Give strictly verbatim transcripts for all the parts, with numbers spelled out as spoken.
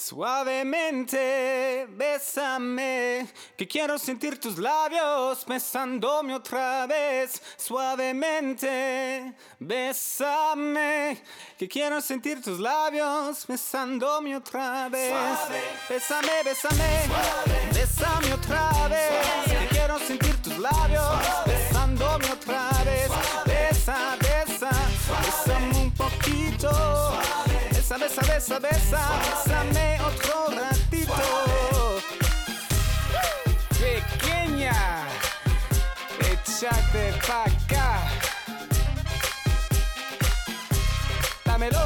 Suavemente, bésame, que quiero sentir tus labios besándome otra vez. Suavemente, bésame, que quiero sentir tus labios besándome otra vez. Suave. Bésame, bésame, Suave. bésame otra vez. Suave. Que quiero sentir tus labios Suave. besándome otra vez. Suave. Besa, besa, Suave. bésame un poquito. Suave. Besa, besa, besa, besa, bésame otro ratito. Pequeña, échate pa' acá. Dámelo.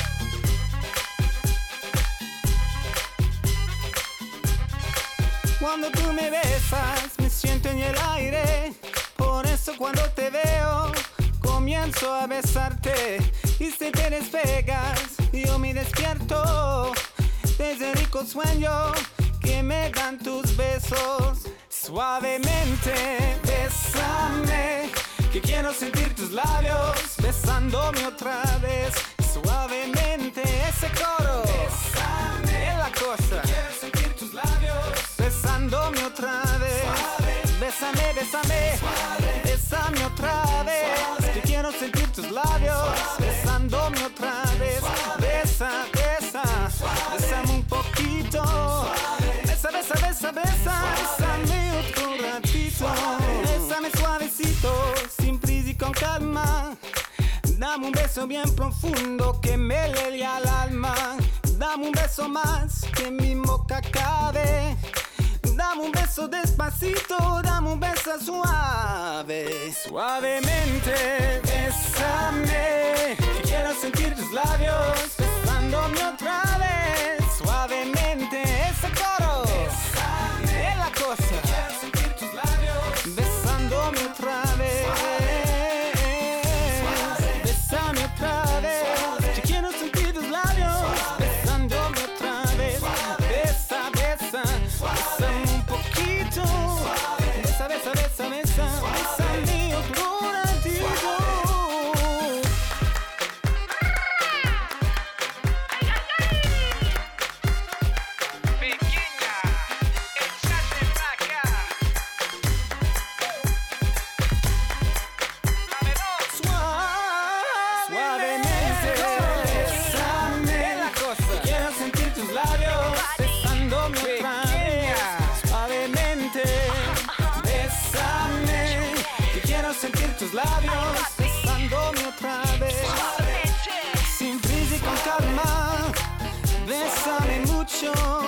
Cuando tú me besas, me siento en el aire. Por eso cuando te veo, comienzo a besarte. Y si te despegas, yo me despierto desde el rico sueño que me dan tus besos. Suavemente, bésame, que quiero sentir tus labios besándome otra vez. Suavemente, ese coro, Bésame, es la cosa. quiero sentir tus labios Besándome otra vez. Suave. Bésame, bésame, Suave. bésame otra vez. Suave. Que quiero sentir tus labios Suave. besándome otra vez. Suave. Besa, besa, Suave. bésame un poquito. Suave. Besa, besa, besa, besa, bésame otro ratito. Suave. Bésame suavecito, sin prisa y con calma. Dame un beso bien profundo que me llegue al alma. Dame un beso más que mi boca cabe. Dame un beso despacito, dame un beso suave. Suavemente, bésame, que quiero sentir tus labios besándome otra vez. Suavemente, ese coro, Bésame, es la cosa. quiero sentir tus labios Besándome otra vez. Suave. Bésame otra vez. Suave. Que quiero sentir tus labios Suave. besándome otra vez. Suave. Besa, besa, bésame un poquito. Suave. Besa, besa, besa, besa, bésame otro ratito. Pequeña, échate pa' acá. Dámelo. Suavemente, bésame la cosa. Quiero sentir tus labios besándome otra vez. Suavemente, bésame. Que quiero sentir tus labios besándome otra vez. Sin prisa y con calma, bésame mucho.